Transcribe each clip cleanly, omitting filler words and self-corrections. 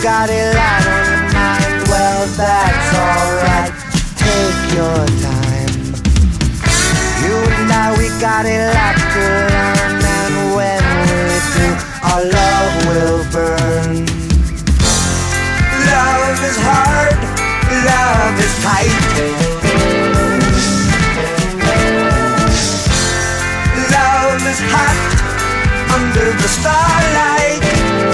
got a lot on your mind. Well, that's alright. Take your time. You and I, we got a lot to learn, and when we do, our love will burn. Love is hard, love is tight. Love is hot under the starlight.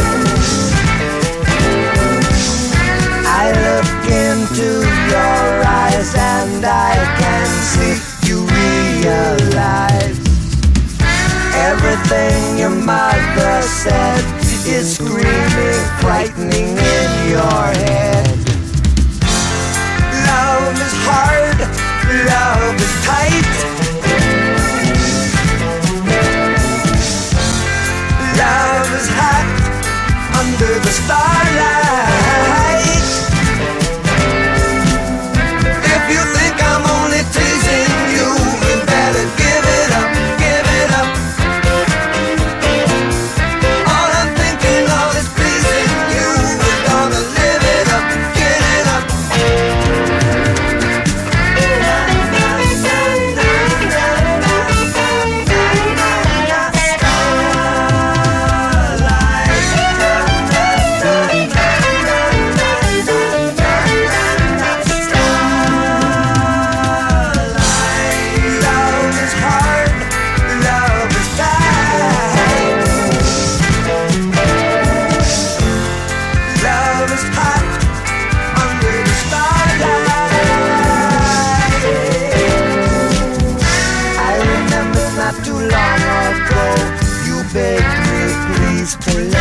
I look into your eyes and I can see you realize everything your mother said is screaming, frightening in your head. Love is hard, love is tight. Love is hot under the starlight. If you think I'm only teasing you, you better give it up, give it up. All I'm thinking of is pleasing you. We're gonna live it up, get it up. Too long ago, you begged me please to